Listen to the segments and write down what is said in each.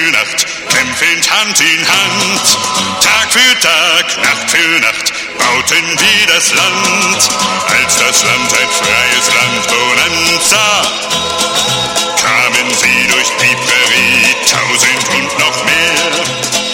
für Nacht, kämpfend Hand in Hand. Tag für Tag, Nacht für Nacht, bauten wir das Land. Als das Land ein freies Land, Bonanza, kamen sie durch die Prärie, 1000 und noch mehr.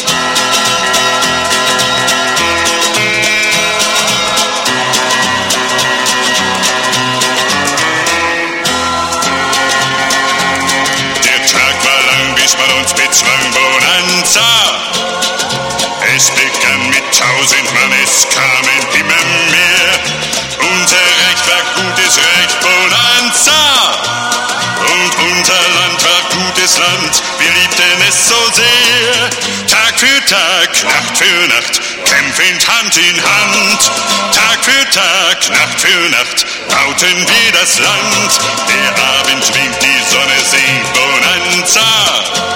Bis man uns bezwang, Bonanza. Es begann mit 1000 Mann, es kamen immer mehr. Unser Recht war gutes Recht, Bonanza. Und unser Land war gutes Land, wir liebten es so sehr. Tag für Tag, Nacht für Nacht, kämpfend Hand in Hand. Tag für Tag, Nacht für Nacht, bauten wir das Land. Der Abend winkt, die Sonne singt, Bonanza.